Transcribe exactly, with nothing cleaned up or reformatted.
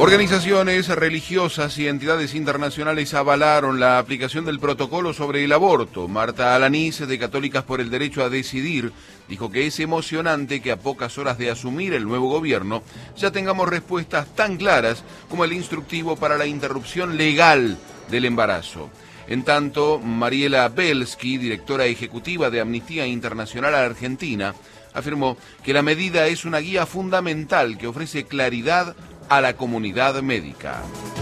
Organizaciones religiosas y entidades internacionales avalaron la aplicación del protocolo sobre el aborto. Marta Alanís, de Católicas por el Derecho a Decidir, dijo que es emocionante que a pocas horas de asumir el nuevo gobierno ya tengamos respuestas tan claras como el instructivo para la interrupción legal del embarazo. En tanto, Mariela Belsky, directora ejecutiva de Amnistía Internacional Argentina, afirmó que la medida es una guía fundamental que ofrece claridad a la comunidad médica.